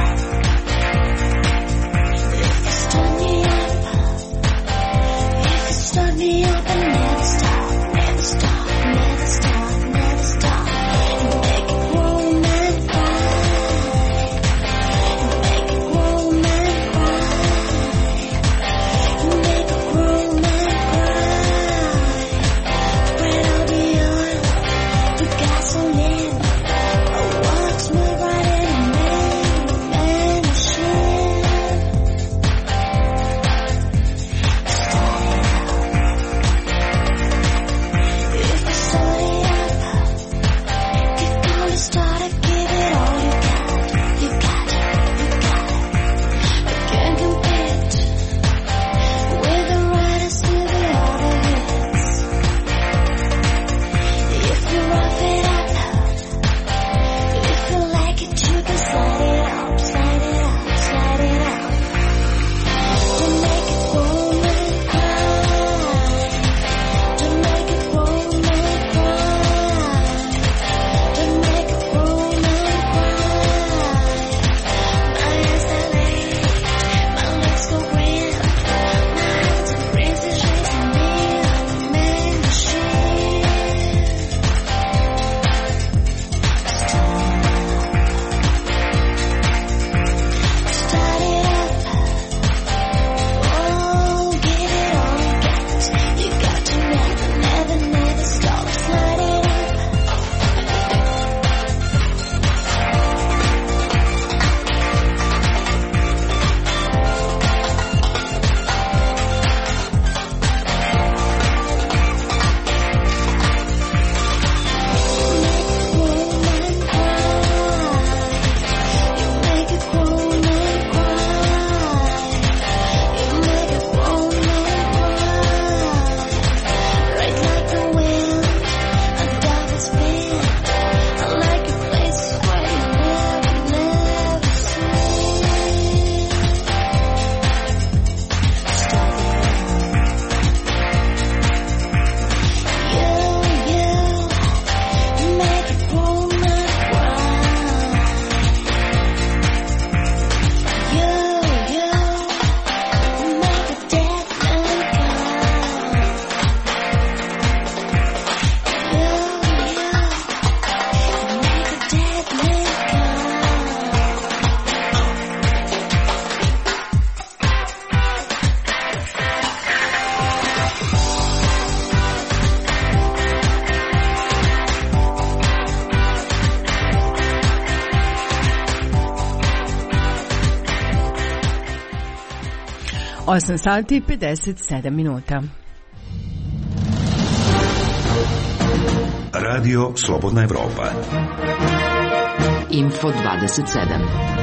If you start me up, if you start me up and never stop. Never stop, never stop, never stop. Make it warm and fine. osam sati i pedeset sedam minuta. Radio Slobodna Evropa. Info dvadeset sedam.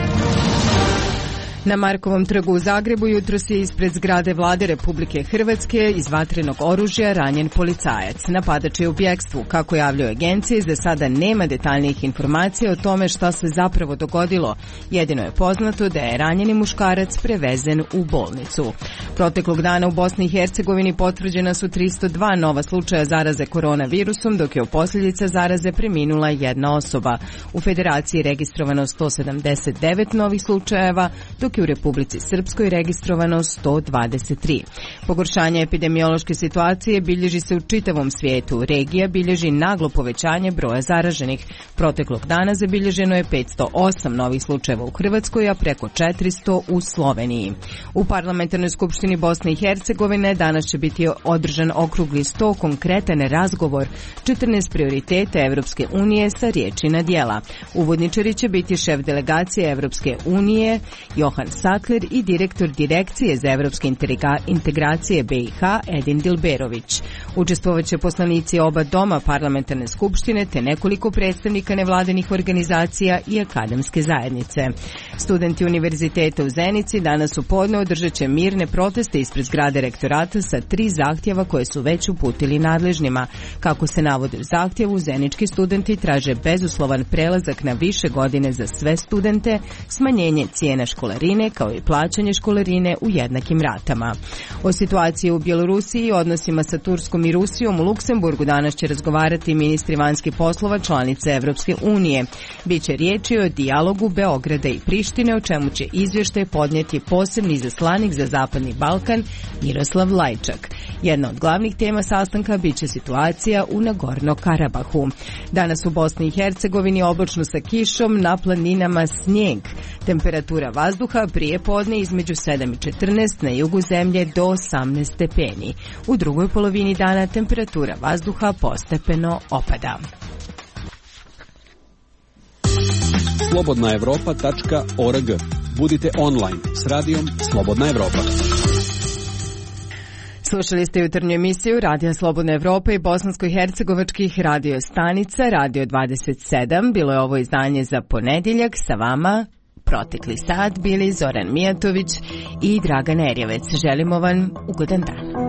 Na Markovom trgu u Zagrebu jutros je ispred zgrade Vlade Republike Hrvatske iz vatrenog oružja ranjen policajac. Napadač je u bjekstvu. Kako javljaju agencije, za sada nema detaljnijih informacija o tome šta se zapravo dogodilo. Jedino je poznato da je ranjeni muškarac prevezen u bolnicu. Proteklog dana u Bosni i Hercegovini potvrđena su tristo dva nova slučaja zaraze koronavirusom, dok je u posljedica zaraze preminula jedna osoba. U Federaciji je registrovano sto sedamdeset devet novih slučajeva, dok je u Republici Srpskoj registrovano sto dvadeset tri. Pogoršanje epidemiološke situacije bilježi se u čitavom svijetu. Regija bilježi naglo povećanje broja zaraženih. Proteklog dana zabilježeno je petsto osam novih slučajeva u Hrvatskoj, a preko četiristo u Sloveniji. U Parlamentarnoj skupštini Bosne i Hercegovine danas će biti održan okrugli sto, konkretan razgovor, četrnaest prioriteta Evropske unije sa riječi na djela. Uvodničari će biti šef delegacije Evropske unije Johan Sattler i direktor Direkcije za evropske integracije B i H Edin Dilberović. Učestvovaće poslanici oba doma parlamentarne skupštine te nekoliko predstavnika nevladinih organizacija i akademske zajednice. Studenti Univerziteta u Zenici danas u podne održat će mirne proteste ispred zgrade rektorata sa tri zahtjeva koje su već uputili nadležnima. Kako se navodi u zahtjevu, zenički studenti traže bezuslovan prelazak na više godine za sve studente, smanjenje cijena školarine kao i plaćanje školarine u jednakim ratama. O situaciji u Bjelorusiji i odnosima sa Turskom i Rusijom u Luksemburgu danas će razgovarati ministri vanjskih poslova članice Evropske unije. Biće riječi o dijalogu Beograda i Prištine, o čemu će izvještaj podnijeti posebni izaslanik za Zapadni Balkan Miroslav Lajčak. Jedna od glavnih tema sastanka biće situacija u Nagorno-Karabahu. Danas u Bosni i Hercegovini oblačno sa kišom, na planinama snijeg. Temperatura vazduha prije podne između sedam i četrnaest, na jugu zemlje do osamnaest stepeni. U drugoj polovini dana temperatura vazduha postepeno opada. slobodna evropa tačka org. Budite online s radijom Slobodna Evropa. Slušali ste jutarnju emisiju Radija Slobodna Evropa i bosansko-hercegovačkih radio stanica Radio dvadeset sedam. Bilo je ovo izdanje za ponedjeljak. Sa vama protekli sat bili Zoran Mijatović i Dragan Erjevec. Želimo vam ugodan dan.